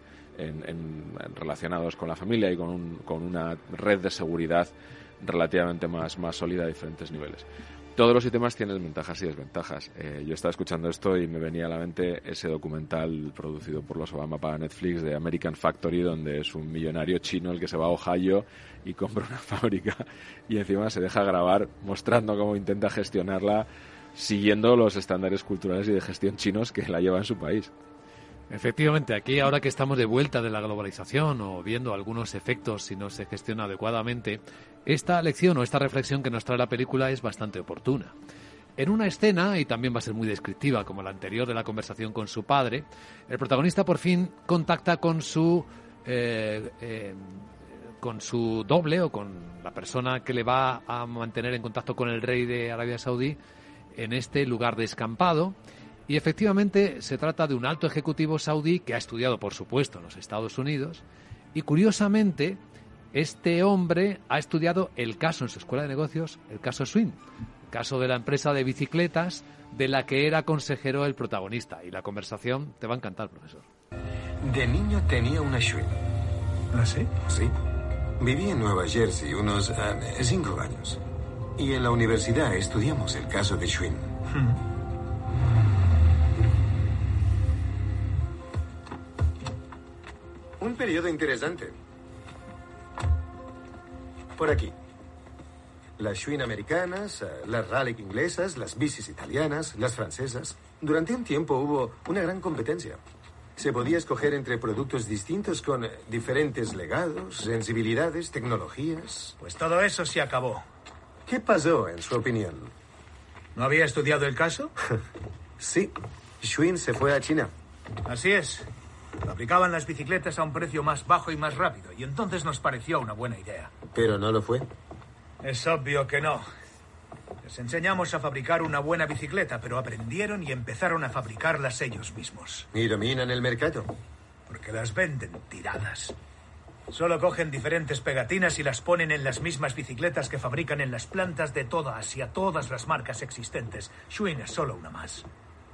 Speaker 15: relacionados con la familia y con una red de seguridad relativamente más sólida a diferentes niveles. Todos los sistemas tienen ventajas y desventajas. Yo estaba escuchando esto y me venía a la mente ese documental producido por los Obama para Netflix de American Factory, donde es un millonario chino el que se va a Ohio y compra una fábrica y encima se deja grabar mostrando cómo intenta gestionarla siguiendo los estándares culturales y de gestión chinos que la lleva en su país.
Speaker 2: Efectivamente, aquí ahora que estamos de vuelta de la globalización o viendo algunos efectos si no se gestiona adecuadamente, esta lección o esta reflexión que nos trae la película es bastante oportuna. En una escena, y también va a ser muy descriptiva como la anterior de la conversación con su padre, el protagonista por fin contacta con su doble o con la persona que le va a mantener en contacto con el rey de Arabia Saudí en este lugar descampado. Y efectivamente se trata de un alto ejecutivo saudí que ha estudiado, por supuesto, en los Estados Unidos. Y curiosamente, este hombre ha estudiado el caso en su escuela de negocios, el caso Swing, el caso de la empresa de bicicletas de la que era consejero el protagonista. Y la conversación te va a encantar, profesor.
Speaker 19: De niño tenía una Swing.
Speaker 18: ¿Ah, sí?
Speaker 19: Sí. Viví en Nueva Jersey unos 5 años. Y en la universidad estudiamos el caso de Swing. Un periodo interesante. Por aquí. Las Schwinn americanas, las Raleigh inglesas, las bicis italianas, las francesas. Durante un tiempo hubo una gran competencia. Se podía escoger entre productos distintos con diferentes legados, sensibilidades, tecnologías.
Speaker 16: Pues todo eso se acabó.
Speaker 19: ¿Qué pasó, en su opinión?
Speaker 16: ¿No había estudiado el caso?
Speaker 19: Sí. Schwinn se fue a China.
Speaker 16: Así es. Fabricaban las bicicletas a un precio más bajo y más rápido, y entonces nos pareció una buena idea.
Speaker 19: Pero no lo fue.
Speaker 16: Es obvio que no. Les enseñamos a fabricar una buena bicicleta, pero aprendieron y empezaron a fabricarlas ellos mismos.
Speaker 19: ¿Y dominan el mercado?
Speaker 16: Porque las venden tiradas. Solo cogen diferentes pegatinas y las ponen en las mismas bicicletas que fabrican en las plantas de toda Asia, todas las marcas existentes. Schwinn es solo una más.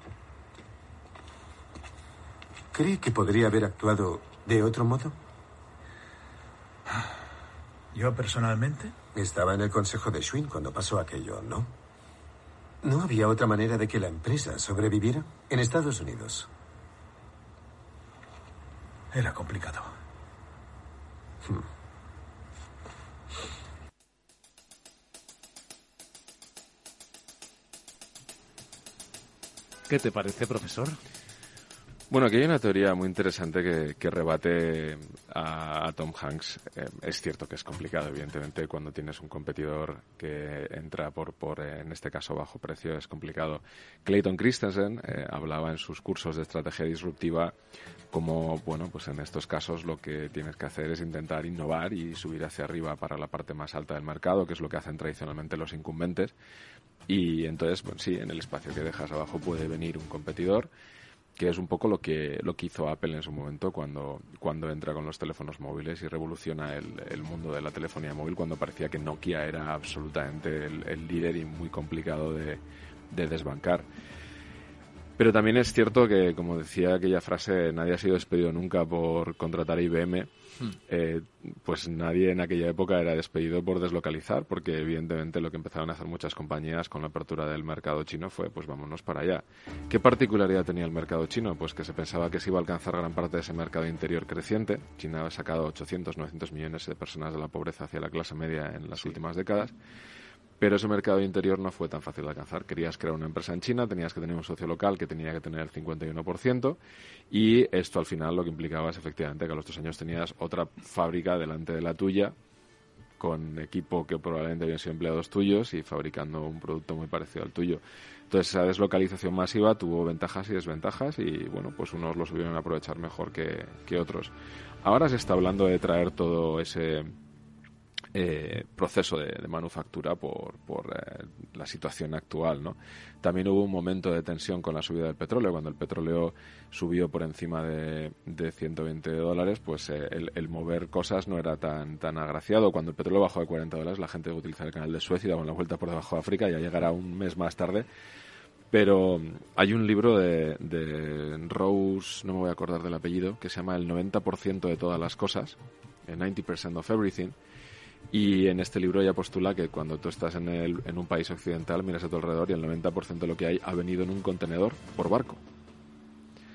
Speaker 19: ¿Cree que podría haber actuado de otro modo?
Speaker 16: ¿Yo personalmente?
Speaker 19: Estaba en el consejo de Schwinn cuando pasó aquello, ¿no? ¿No había otra manera de que la empresa sobreviviera? En Estados Unidos.
Speaker 16: Era complicado.
Speaker 2: ¿Qué te parece, profesor?
Speaker 15: Bueno, aquí hay una teoría muy interesante que rebate a Tom Hanks. Es cierto que es complicado, evidentemente, cuando tienes un competidor que entra por en este caso, bajo precio, es complicado. Clayton Christensen hablaba en sus cursos de estrategia disruptiva como, bueno, pues en estos casos lo que tienes que hacer es intentar innovar y subir hacia arriba para la parte más alta del mercado, que es lo que hacen tradicionalmente los incumbentes. Y entonces, bueno, sí, en el espacio que dejas abajo puede venir un competidor, que es un poco lo que hizo Apple en su momento cuando entra con los teléfonos móviles y revoluciona el mundo de la telefonía móvil, cuando parecía que Nokia era absolutamente el líder y muy complicado de desbancar. Pero también es cierto que, como decía aquella frase, nadie ha sido despedido nunca por contratar a IBM. Pues nadie en aquella época era despedido por deslocalizar, porque evidentemente lo que empezaron a hacer muchas compañías con la apertura del mercado chino fue, pues vámonos para allá. ¿Qué particularidad tenía el mercado chino? Pues que se pensaba que se iba a alcanzar gran parte de ese mercado interior creciente. China ha sacado 800, 900 millones de personas de la pobreza hacia la clase media en las últimas décadas. Pero ese mercado interior no fue tan fácil de alcanzar. Querías crear una empresa en China, tenías que tener un socio local que tenía que tener el 51%, y esto al final lo que implicaba es efectivamente que a los 2 años tenías otra fábrica delante de la tuya, con equipo que probablemente habían sido empleados tuyos y fabricando un producto muy parecido al tuyo. Entonces esa deslocalización masiva tuvo ventajas y desventajas, y bueno, pues unos lo supieron aprovechar mejor que otros. Ahora se está hablando de traer todo ese proceso de manufactura por la situación actual, ¿no? También hubo un momento de tensión con la subida del petróleo. Cuando el petróleo subió por encima de $120, pues el mover cosas no era tan agraciado. Cuando el petróleo bajó de $40, la gente utilizaba el canal de Suez y daba una vuelta por debajo de África, y ya llegará un mes más tarde. Pero hay un libro de Rose, no me voy a acordar del apellido, que se llama El 90% de todas las cosas, 90% of everything. Y en este libro ella postula que cuando tú estás en un país occidental, miras a tu alrededor y el 90% de lo que hay ha venido en un contenedor por barco.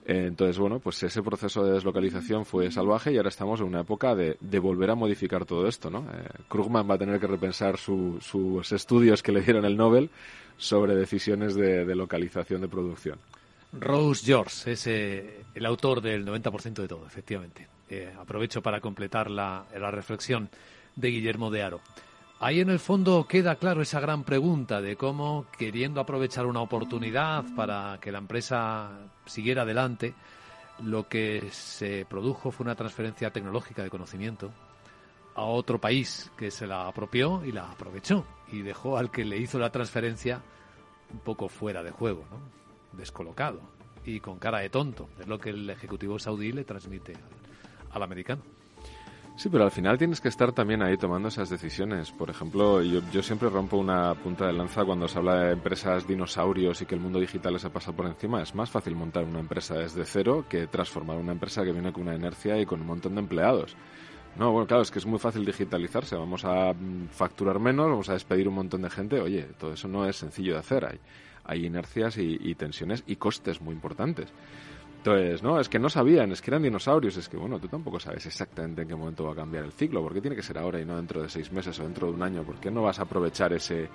Speaker 15: Entonces, bueno, pues ese proceso de deslocalización fue salvaje y ahora estamos en una época de volver a modificar todo esto, ¿no? Krugman va a tener que repensar sus estudios que le dieron el Nobel sobre decisiones de localización de producción.
Speaker 2: Rose George es el autor del 90% de todo, efectivamente. Aprovecho para completar la reflexión de Guillermo de Haro. Ahí en el fondo queda claro esa gran pregunta de cómo, queriendo aprovechar una oportunidad para que la empresa siguiera adelante, lo que se produjo fue una transferencia tecnológica de conocimiento a otro país que se la apropió y la aprovechó y dejó al que le hizo la transferencia un poco fuera de juego, ¿no? Descolocado y con cara de tonto. Es lo que el ejecutivo saudí le transmite al americano.
Speaker 15: Sí, pero al final tienes que estar también ahí tomando esas decisiones. Por ejemplo, yo siempre rompo una punta de lanza cuando se habla de empresas dinosaurios y que el mundo digital les ha pasado por encima. Es más fácil montar una empresa desde cero que transformar una empresa que viene con una inercia y con un montón de empleados. No, bueno, claro, es que es muy fácil digitalizarse. Vamos a facturar menos, vamos a despedir un montón de gente. Oye, todo eso no es sencillo de hacer. Hay inercias y tensiones y costes muy importantes. Entonces, no, es que no sabían, es que eran dinosaurios, es que, bueno, tú tampoco sabes exactamente en qué momento va a cambiar el ciclo, ¿por qué tiene que ser ahora y no dentro de 6 meses o dentro de un año? ¿Por qué no vas a aprovechar ese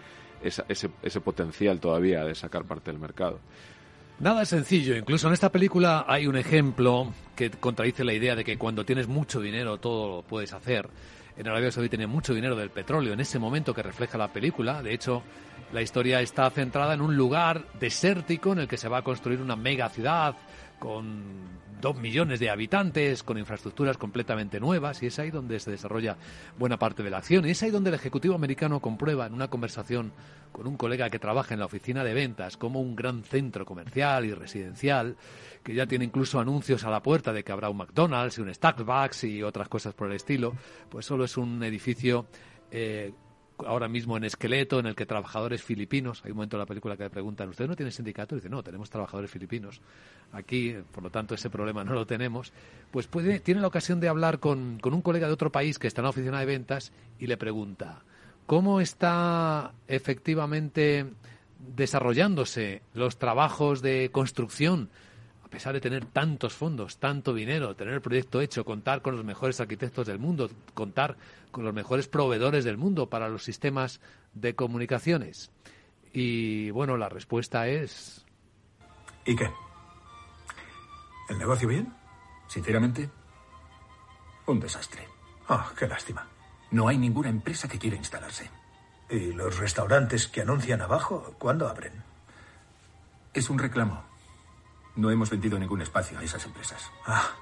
Speaker 15: potencial todavía de sacar parte del mercado?
Speaker 2: Nada es sencillo, incluso en esta película hay un ejemplo que contradice la idea de que cuando tienes mucho dinero todo lo puedes hacer. En Arabia Saudí tenía mucho dinero del petróleo en ese momento que refleja la película. De hecho, la historia está centrada en un lugar desértico en el que se va a construir una mega ciudad con 2 millones de habitantes, con infraestructuras completamente nuevas, y es ahí donde se desarrolla buena parte de la acción. Y es ahí donde el ejecutivo americano comprueba en una conversación con un colega que trabaja en la oficina de ventas como un gran centro comercial y residencial, que ya tiene incluso anuncios a la puerta de que habrá un McDonald's y un Starbucks y otras cosas por el estilo, pues solo es un edificio ahora mismo en esqueleto, en el que trabajadores filipinos, hay un momento en la película que le preguntan, ¿ustedes no tienen sindicato? Y dice, no, tenemos trabajadores filipinos. Aquí, por lo tanto, ese problema no lo tenemos. Pues tiene la ocasión de hablar con un colega de otro país que está en la oficina de ventas y le pregunta, ¿cómo está efectivamente desarrollándose los trabajos de construcción? A pesar de tener tantos fondos, tanto dinero, tener el proyecto hecho, contar con los mejores arquitectos del mundo, contar con los mejores proveedores del mundo para los sistemas de comunicaciones. Y bueno, la respuesta es...
Speaker 16: ¿Y qué? ¿El negocio bien?
Speaker 20: Sinceramente, un desastre.
Speaker 16: Oh, qué lástima.
Speaker 20: No hay ninguna empresa que quiera instalarse.
Speaker 16: ¿Y los restaurantes que anuncian abajo, cuándo abren?
Speaker 20: Es un reclamo. No hemos vendido ningún espacio a esas empresas.
Speaker 16: Ah.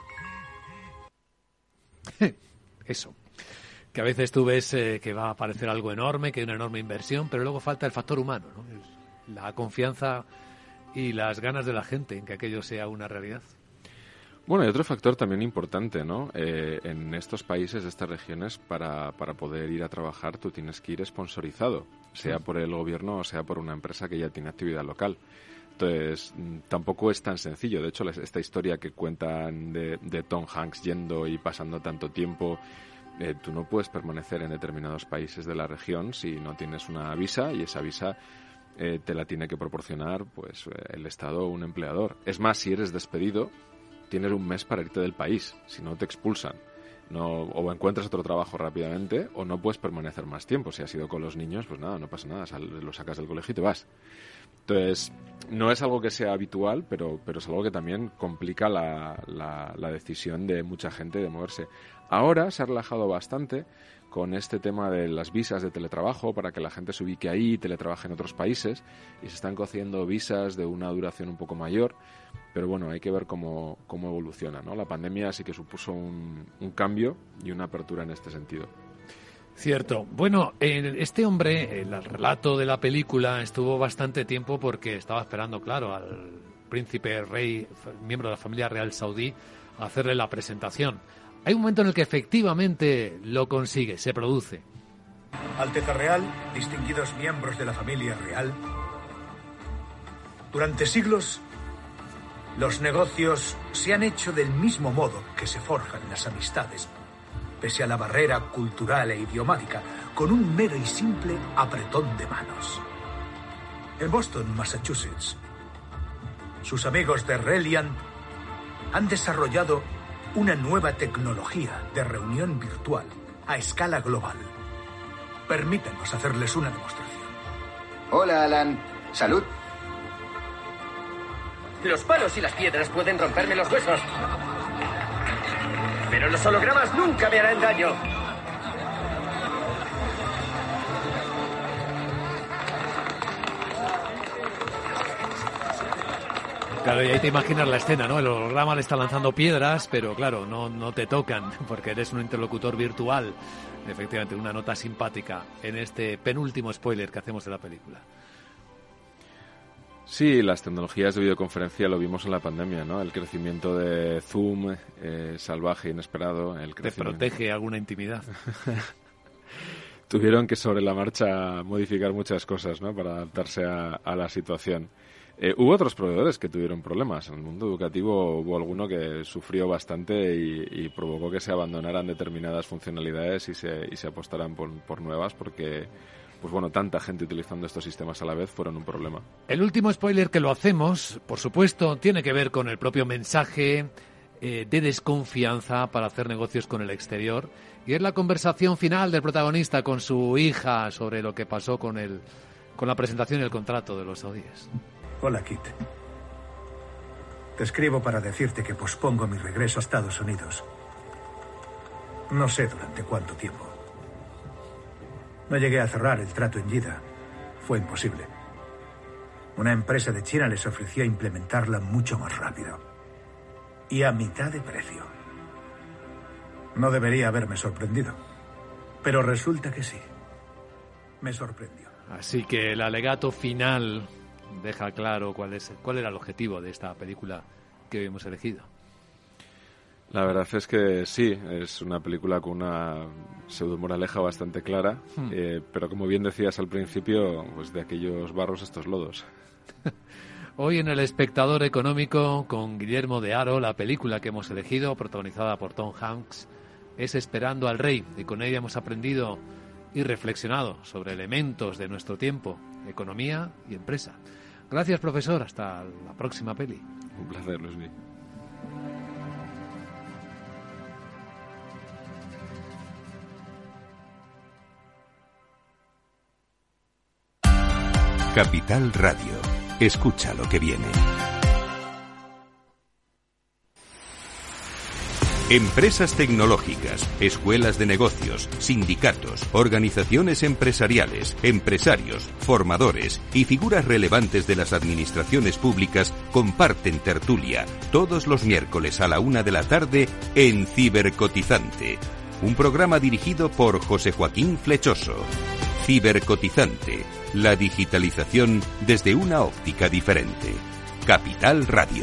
Speaker 2: Eso. Que a veces tú ves que va a parecer algo enorme, que hay una enorme inversión, pero luego falta el factor humano, ¿no? La confianza y las ganas de la gente en que aquello sea una realidad.
Speaker 15: Bueno, y otro factor también importante, ¿no? En estos países, estas regiones, para poder ir a trabajar, tú tienes que ir sponsorizado, sea por el gobierno o sea por una empresa que ya tiene actividad local. Entonces, tampoco es tan sencillo. De hecho, esta historia que cuentan de Tom Hanks yendo y pasando tanto tiempo, tú no puedes permanecer en determinados países de la región si no tienes una visa, y esa visa te la tiene que proporcionar pues el Estado o un empleador. Es más, si eres despedido, tienes un mes para irte del país, si no te expulsan. O encuentras otro trabajo rápidamente o no puedes permanecer más tiempo. Si has ido con los niños, pues nada, no pasa nada, lo sacas del colegio y te vas. Entonces, no es algo que sea habitual, pero es algo que también complica la decisión de mucha gente de moverse. Ahora se ha relajado bastante con este tema de las visas de teletrabajo para que la gente se ubique ahí y teletrabaje en otros países, y se están concediendo visas de una duración un poco mayor, pero bueno, hay que ver cómo evoluciona, ¿no? La pandemia sí que supuso un cambio y una apertura en este sentido.
Speaker 2: Cierto. Bueno, este hombre, el relato de la película, estuvo bastante tiempo porque estaba esperando, claro, al príncipe rey, miembro de la familia real saudí, a hacerle la presentación. Hay un momento en el que efectivamente lo consigue, se produce.
Speaker 16: Alteza Real, distinguidos miembros de la familia real, durante siglos los negocios se han hecho del mismo modo que se forjan las amistades, pese a la barrera cultural e idiomática, con un mero y simple apretón de manos. En Boston, Massachusetts, sus amigos de Reliant han desarrollado una nueva tecnología de reunión virtual a escala global. Permítanos hacerles una demostración.
Speaker 21: Hola, Alan. Salud.
Speaker 22: Los palos y las piedras pueden romperme los huesos. Pero los hologramas nunca me harán daño.
Speaker 2: Claro, y ahí te imaginas la escena, ¿no? El holograma le está lanzando piedras, pero claro, no te tocan, porque eres un interlocutor virtual. Efectivamente, una nota simpática en este penúltimo spoiler que hacemos de la película.
Speaker 15: Sí, las tecnologías de videoconferencia lo vimos en la pandemia, ¿no? El crecimiento de Zoom, salvaje, inesperado.
Speaker 2: Te protege alguna intimidad.
Speaker 15: Tuvieron que sobre la marcha modificar muchas cosas, ¿no? Para adaptarse a la situación. Hubo otros proveedores que tuvieron problemas. En el mundo educativo hubo alguno que sufrió bastante y provocó que se abandonaran determinadas funcionalidades y se apostaran por nuevas porque, pues bueno, tanta gente utilizando estos sistemas a la vez fueron un problema.
Speaker 2: El último spoiler que lo hacemos, por supuesto, tiene que ver con el propio mensaje de desconfianza para hacer negocios con el exterior y es la conversación final del protagonista con su hija sobre lo que pasó con la presentación y el contrato de los saudíes.
Speaker 16: Hola, Kit. Te escribo para decirte que pospongo mi regreso a Estados Unidos. No sé durante cuánto tiempo. No llegué a cerrar el trato en Jeddah. Fue imposible. Una empresa de China les ofreció implementarla mucho más rápido. Y a mitad de precio. No debería haberme sorprendido. Pero resulta que sí. Me sorprendió.
Speaker 2: Así que el alegato final deja claro cuál era el objetivo de esta película que hoy hemos elegido.
Speaker 15: La verdad es que sí, es una película con una pseudomoraleja bastante clara, pero como bien decías al principio, pues de aquellos barros estos lodos.
Speaker 2: Hoy en El Espectador Económico, con Guillermo de Haro, la película que hemos elegido, protagonizada por Tom Hanks, es Esperando al Rey, y con ella hemos aprendido y reflexionado sobre elementos de nuestro tiempo, economía y empresa. Gracias, profesor. Hasta la próxima peli.
Speaker 15: Un placer, Luis.
Speaker 1: Capital Radio. Escucha lo que viene. Empresas tecnológicas, escuelas de negocios, sindicatos, organizaciones empresariales, empresarios, formadores y figuras relevantes de las administraciones públicas comparten tertulia todos los miércoles a la 1:00 p.m. en Cibercotizante, un programa dirigido por José Joaquín Flechoso. Cibercotizante, la digitalización desde una óptica diferente. Capital Radio.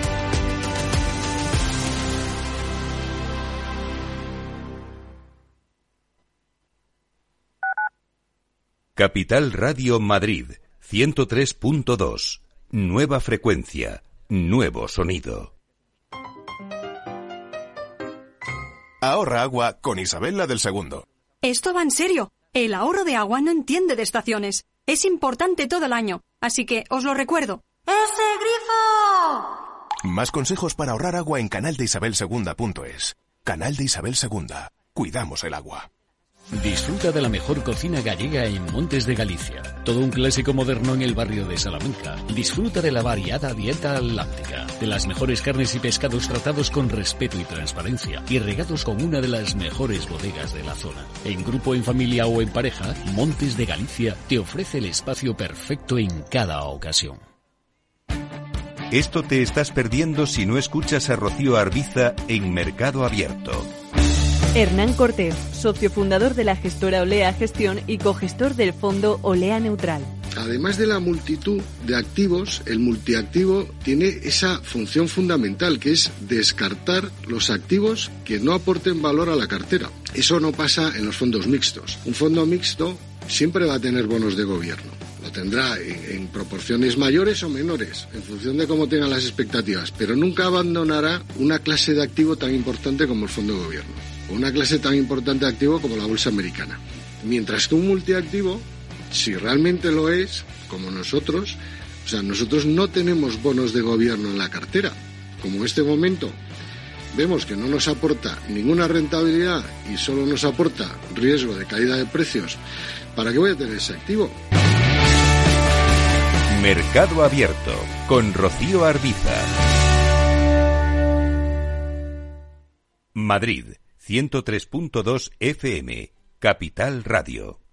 Speaker 1: Capital Radio Madrid, 103.2. Nueva frecuencia, nuevo sonido.
Speaker 11: Ahorra agua con Isabel la del Segundo.
Speaker 12: Esto va en serio. El ahorro de agua no entiende de estaciones. Es importante todo el año, así que os lo recuerdo.
Speaker 6: ¡Ese grifo!
Speaker 11: Más consejos para ahorrar agua en canaldeisabelsegunda.es. Canal de Isabel Segunda. Cuidamos el agua.
Speaker 23: Disfruta de la mejor cocina gallega en Montes de Galicia. Todo un clásico moderno en el barrio de Salamanca. Disfruta de la variada dieta atlántica, de las mejores carnes y pescados tratados con respeto y transparencia y regados con una de las mejores bodegas de la zona. En grupo, en familia o en pareja, Montes de Galicia te ofrece el espacio perfecto en cada ocasión.
Speaker 1: Esto te estás perdiendo si no escuchas a Rocío Arbiza en Mercado Abierto.
Speaker 24: Hernán Cortés, socio fundador de la gestora Olea Gestión y cogestor del fondo Olea Neutral.
Speaker 25: Además de la multitud de activos, el multiactivo tiene esa función fundamental que es descartar los activos que no aporten valor a la cartera. Eso no pasa en los fondos mixtos. Un fondo mixto siempre va a tener bonos de gobierno. Lo tendrá en proporciones mayores o menores, en función de cómo tengan las expectativas, pero nunca abandonará una clase de activo tan importante como el fondo de gobierno, o una clase tan importante de activo como la bolsa americana. Mientras que un multiactivo, si realmente lo es, como nosotros, o sea, nosotros no tenemos bonos de gobierno en la cartera. como en este momento vemos que no nos aporta ninguna rentabilidad y solo nos aporta riesgo de caída de precios, ¿para qué voy a tener ese activo?
Speaker 1: Mercado Abierto con Rocío Arbiza. Madrid, 103.2 FM, Capital Radio.